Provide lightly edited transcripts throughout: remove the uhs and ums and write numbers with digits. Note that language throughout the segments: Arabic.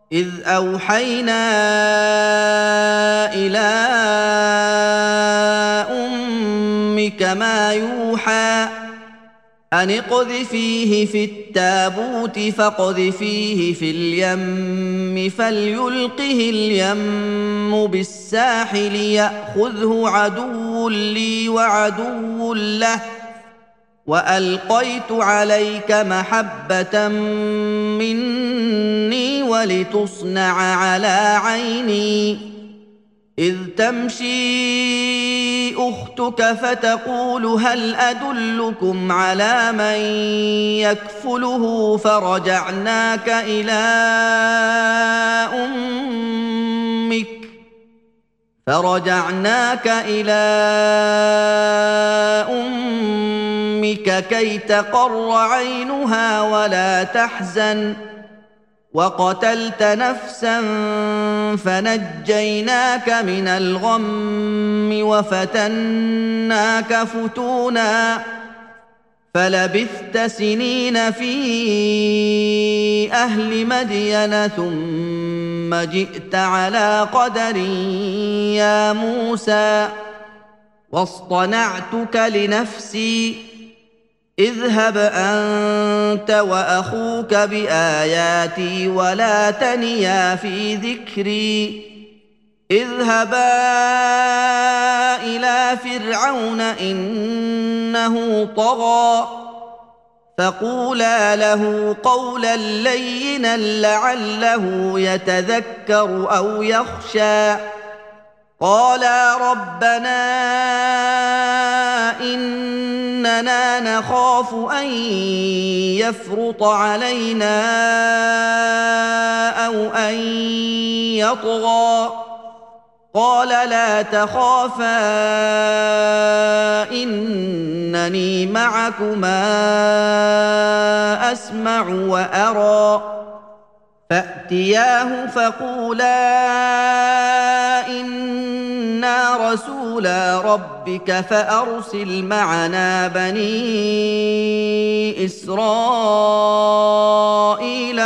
إذ أوحينا إلى أمك ما يوحى أن اقذفيه في التابوت فاقذفيه في اليم فليلقه اليم بالساحل يأخذه عدو لي وعدو له وألقيت عليك محبة مني ولتصنع على عيني إذ تمشي أختك فتقول هل أدلكم على من يكفله فرجعناك إلى أمك كي تقر عينها ولا تحزن وقتلت نفسا فنجيناك من الغم وفتناك فتونا فلبثت سنين في أهل مدين ثم جئت على قدر يا موسى واصطنعتك لنفسي اذهب أنت وأخوك بآياتي ولا تنيا في ذكري اذهبا إلى فرعون إنه طغى فقولا له قولا لينا لعله يتذكر أو يخشى قالا ربنا إننا نخاف أن يفرط علينا أو أن يطغى قال لا تخافا إنني معكما أسمع وأرى فأتياه فقولا إنا رسولا ربك فأرسل معنا بني إسرائيل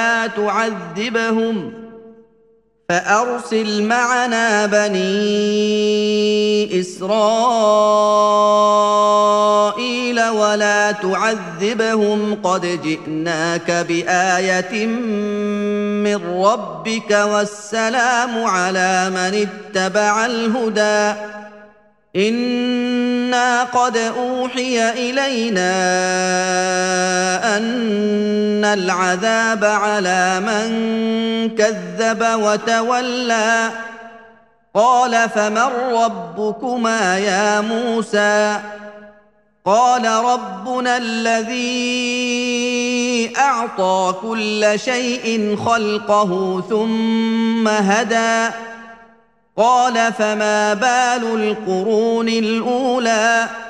ولا تعذبهم قد جئناك بآية من ربك والسلام على من اتبع الهدى إنا قد أوحي إلينا أن العذاب على من كذب وتولى قال فمن ربكما يا موسى قال ربنا الذي أعطى كل شيء خلقه ثم هدى قال فما بال القرون الأولى